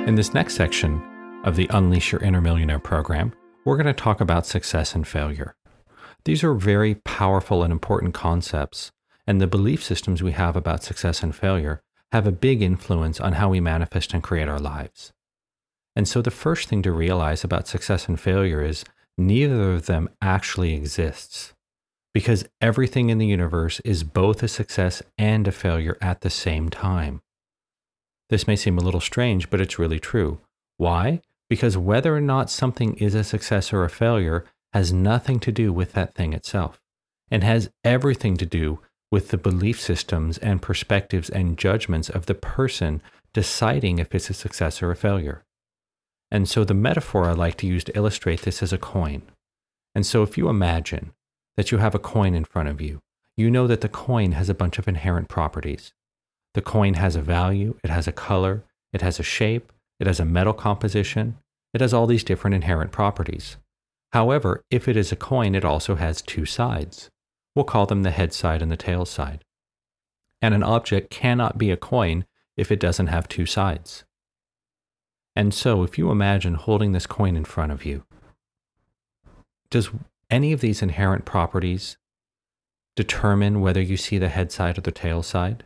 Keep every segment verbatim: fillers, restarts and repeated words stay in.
In this next section of the Unleash Your Inner Millionaire program, we're going to talk about success and failure. These are very powerful and important concepts, and the belief systems we have about success and failure have a big influence on how we manifest and create our lives. And so the first thing to realize about success and failure is neither of them actually exists, because everything in the universe is both a success and a failure at the same time. This may seem a little strange, but it's really true. Why? Because whether or not something is a success or a failure has nothing to do with that thing itself, and has everything to do with the belief systems and perspectives and judgments of the person deciding if it's a success or a failure. And so the metaphor I like to use to illustrate this is a coin. And so if you imagine that you have a coin in front of you, you know that the coin has a bunch of inherent properties. The coin has a value, it has a color, it has a shape, it has a metal composition, it has all these different inherent properties. However, if it is a coin, it also has two sides. We'll call them the head side and the tail side. And an object cannot be a coin if it doesn't have two sides. And so if you imagine holding this coin in front of you, does any of these inherent properties determine whether you see the head side or the tail side?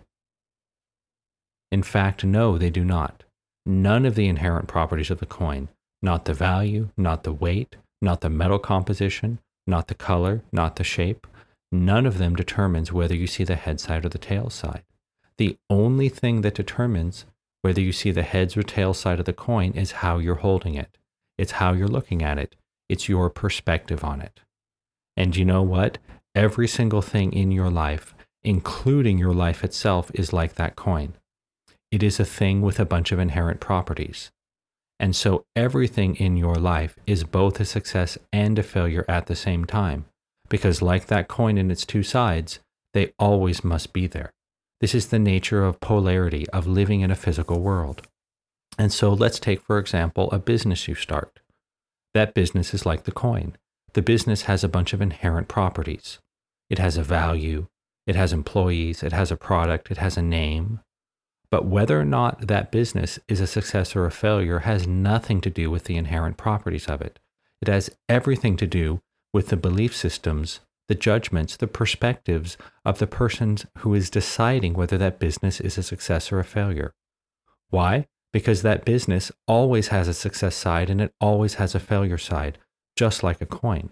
In fact, no, they do not. None of the inherent properties of the coin, not the value, not the weight, not the metal composition, not the color, not the shape, none of them determines whether you see the head side or the tail side. The only thing that determines whether you see the heads or tail side of the coin is how you're holding it. It's how you're looking at it. It's your perspective on it. And you know what? Every single thing in your life, including your life itself, is like that coin. It is a thing with a bunch of inherent properties. And so everything in your life is both a success and a failure at the same time, because like that coin and its two sides, they always must be there. This is the nature of polarity, of living in a physical world. And so let's take, for example, a business you start. That business is like the coin. The business has a bunch of inherent properties. It has a value, it has employees, it has a product, it has a name. But whether or not that business is a success or a failure has nothing to do with the inherent properties of it. It has everything to do with the belief systems, the judgments, the perspectives of the person who is deciding whether that business is a success or a failure. Why? Because that business always has a success side and it always has a failure side, just like a coin.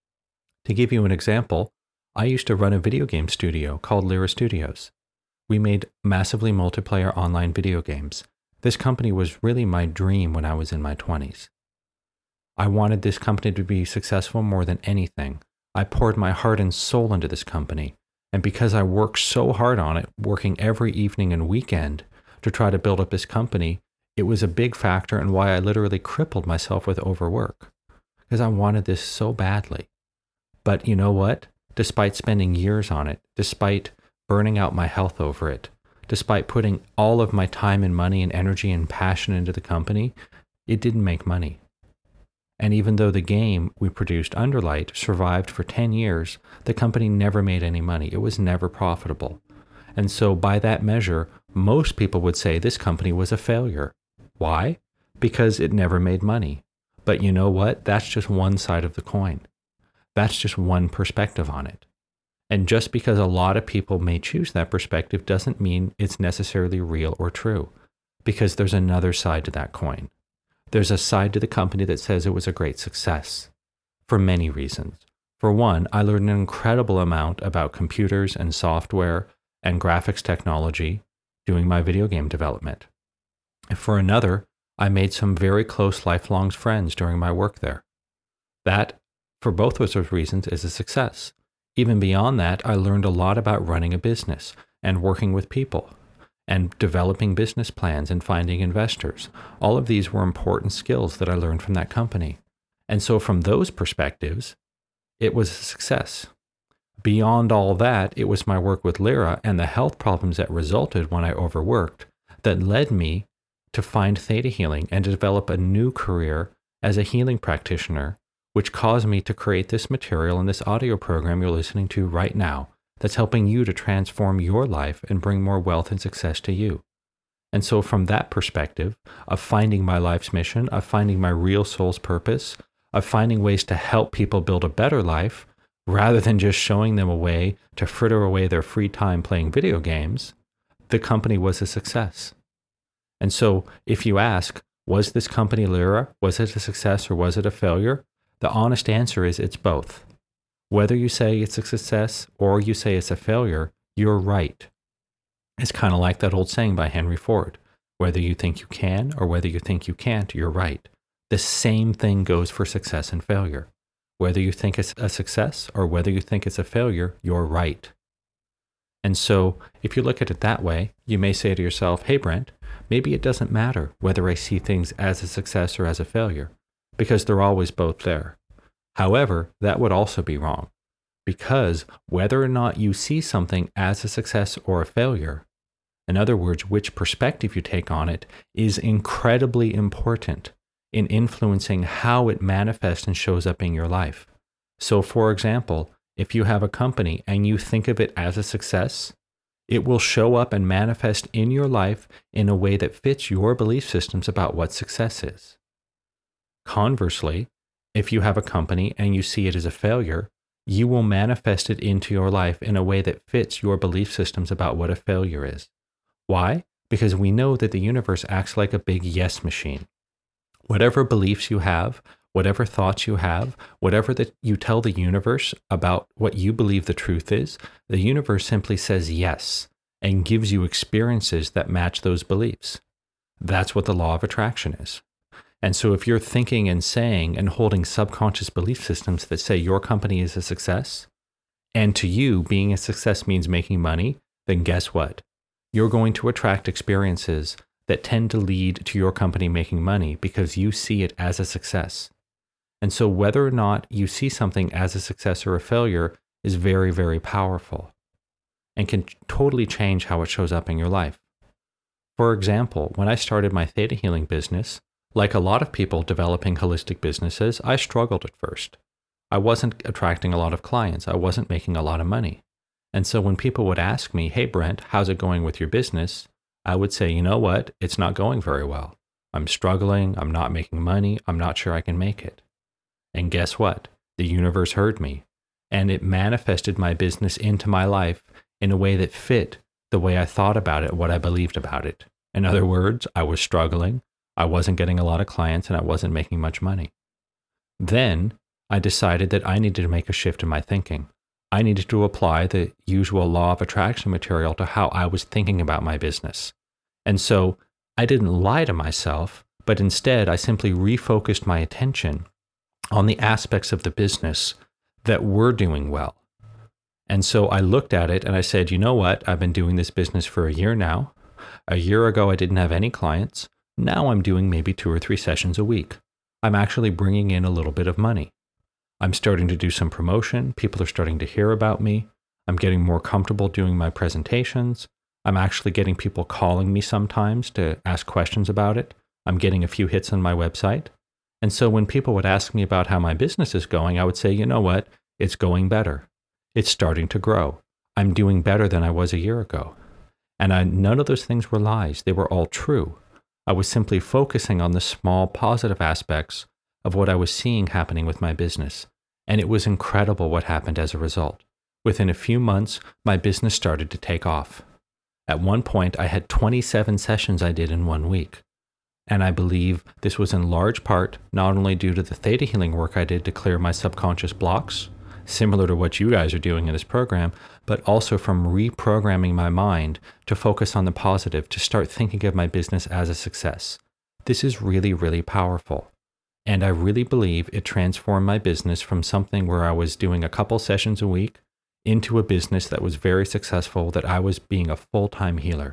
To give you an example, I used to run a video game studio called Lyra Studios. We made massively multiplayer online video games. This company was really my dream when I was in my twenties. I wanted this company to be successful more than anything. I poured my heart and soul into this company. And because I worked so hard on it, working every evening and weekend to try to build up this company, it was a big factor in why I literally crippled myself with overwork. Because I wanted this so badly. But you know what? Despite spending years on it, despite burning out my health over it, despite putting all of my time and money and energy and passion into the company, it didn't make money. And even though the game we produced, Underlight, survived for ten years, the company never made any money. It was never profitable. And so by that measure, most people would say this company was a failure. Why? Because it never made money. But you know what? That's just one side of the coin. That's just one perspective on it. And just because a lot of people may choose that perspective doesn't mean it's necessarily real or true, because there's another side to that coin. There's a side to the company that says it was a great success for many reasons. For one, I learned an incredible amount about computers and software and graphics technology doing my video game development. For another, I made some very close lifelong friends during my work there. That, for both of those reasons, is a success. Even beyond that, I learned a lot about running a business and working with people and developing business plans and finding investors. All of these were important skills that I learned from that company. And so from those perspectives, it was a success. Beyond all that, it was my work with Lyra and the health problems that resulted when I overworked that led me to find theta healing and to develop a new career as a healing practitioner, which caused me to create this material and this audio program you're listening to right now that's helping you to transform your life and bring more wealth and success to you. And so from that perspective of finding my life's mission, of finding my real soul's purpose, of finding ways to help people build a better life, rather than just showing them a way to fritter away their free time playing video games, the company was a success. And so if you ask, was this company Lyra, was it a success or was it a failure? The honest answer is it's both. Whether you say it's a success or you say it's a failure, you're right. It's kind of like that old saying by Henry Ford. Whether you think you can or whether you think you can't, you're right. The same thing goes for success and failure. Whether you think it's a success or whether you think it's a failure, you're right. And so if you look at it that way, you may say to yourself, hey, Brent, maybe it doesn't matter whether I see things as a success or as a failure, because they're always both there. However, that would also be wrong, because whether or not you see something as a success or a failure, in other words, which perspective you take on it, is incredibly important in influencing how it manifests and shows up in your life. So for example, if you have a company and you think of it as a success, it will show up and manifest in your life in a way that fits your belief systems about what success is. Conversely, if you have a company and you see it as a failure, you will manifest it into your life in a way that fits your belief systems about what a failure is. Why? Because we know that the universe acts like a big yes machine. Whatever beliefs you have, whatever thoughts you have, whatever that you tell the universe about what you believe the truth is, the universe simply says yes and gives you experiences that match those beliefs. That's what the law of attraction is. And so if you're thinking and saying and holding subconscious belief systems that say your company is a success, and to you being a success means making money, then guess what? You're going to attract experiences that tend to lead to your company making money because you see it as a success. And so whether or not you see something as a success or a failure is very, very powerful and can totally change how it shows up in your life. For example, when I started my theta healing business, like a lot of people developing holistic businesses, I struggled at first. I wasn't attracting a lot of clients. I wasn't making a lot of money. And so when people would ask me, hey, Brent, how's it going with your business? I would say, you know what? It's not going very well. I'm struggling. I'm not making money. I'm not sure I can make it. And guess what? The universe heard me, and it manifested my business into my life in a way that fit the way I thought about it, what I believed about it. In other words, I was struggling. I wasn't getting a lot of clients and I wasn't making much money. Then I decided that I needed to make a shift in my thinking. I needed to apply the usual law of attraction material to how I was thinking about my business. And so I didn't lie to myself, but instead I simply refocused my attention on the aspects of the business that were doing well. And so I looked at it and I said, you know what? I've been doing this business for a year now. A year ago, I didn't have any clients. Now I'm doing maybe two or three sessions a week. I'm actually bringing in a little bit of money. I'm starting to do some promotion. People are starting to hear about me. I'm getting more comfortable doing my presentations. I'm actually getting people calling me sometimes to ask questions about it. I'm getting a few hits on my website. And so when people would ask me about how my business is going, I would say, you know what? It's going better. It's starting to grow. I'm doing better than I was a year ago. And I, none of those things were lies. They were all true. I was simply focusing on the small positive aspects of what I was seeing happening with my business. And it was incredible what happened as a result. Within a few months, my business started to take off. At one point, I had twenty-seven sessions I did in one week. And I believe this was in large part not only due to the theta healing work I did to clear my subconscious blocks, similar to what you guys are doing in this program, but also from reprogramming my mind to focus on the positive, to start thinking of my business as a success. This is really, really powerful. And I really believe it transformed my business from something where I was doing a couple sessions a week into a business that was very successful, that I was being a full-time healer.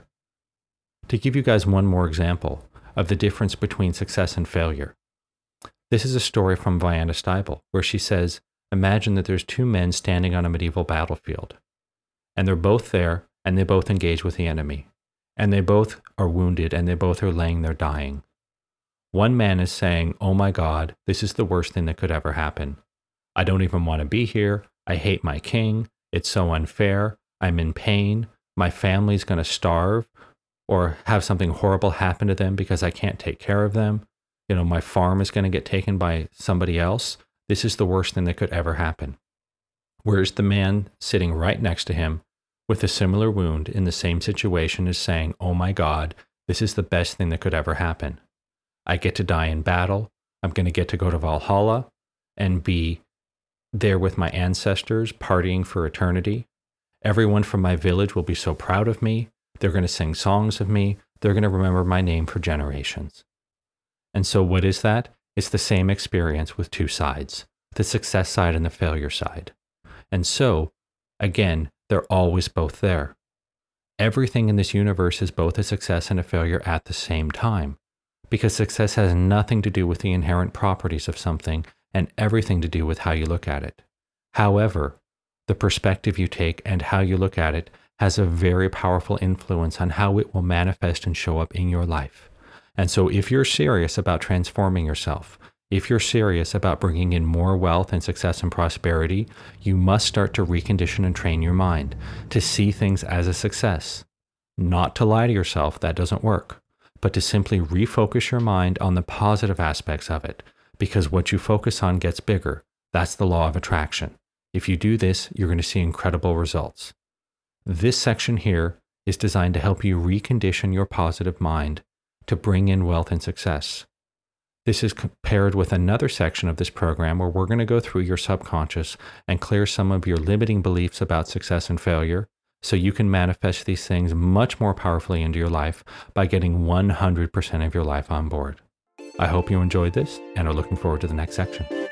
To give you guys one more example of the difference between success and failure, this is a story from Vianna Stibel, where she says, imagine that there's two men standing on a medieval battlefield, and they're both there, and they both engage with the enemy, and they both are wounded, and they both are laying there dying. One man is saying, oh my God, this is the worst thing that could ever happen. I don't even want to be here. I hate my king. It's so unfair. I'm in pain. My family's going to starve. or have something horrible happen to them because I can't take care of them. You know, my farm is going to get taken by somebody else. This is the worst thing that could ever happen. Whereas the man sitting right next to him with a similar wound in the same situation is saying, oh my God, this is the best thing that could ever happen. I get to die in battle. I'm going to get to go to Valhalla and be there with my ancestors, partying for eternity. Everyone from my village will be so proud of me. They're going to sing songs of me. They're going to remember my name for generations. And so what is that? It's the same experience with two sides, the success side and the failure side. And so, again, they're always both there. Everything in this universe is both a success and a failure at the same time, because success has nothing to do with the inherent properties of something and everything to do with how you look at it. However, the perspective you take and how you look at it has a very powerful influence on how it will manifest and show up in your life. And so if you're serious about transforming yourself, if you're serious about bringing in more wealth and success and prosperity, you must start to recondition and train your mind to see things as a success. Not to lie to yourself, that doesn't work, but to simply refocus your mind on the positive aspects of it, because what you focus on gets bigger. That's the law of attraction. If you do this, you're going to see incredible results. This section here is designed to help you recondition your positive mind to bring in wealth and success. This is paired with another section of this program where we're going to go through your subconscious and clear some of your limiting beliefs about success and failure so you can manifest these things much more powerfully into your life by getting one hundred percent of your life on board. I hope you enjoyed this and are looking forward to the next section.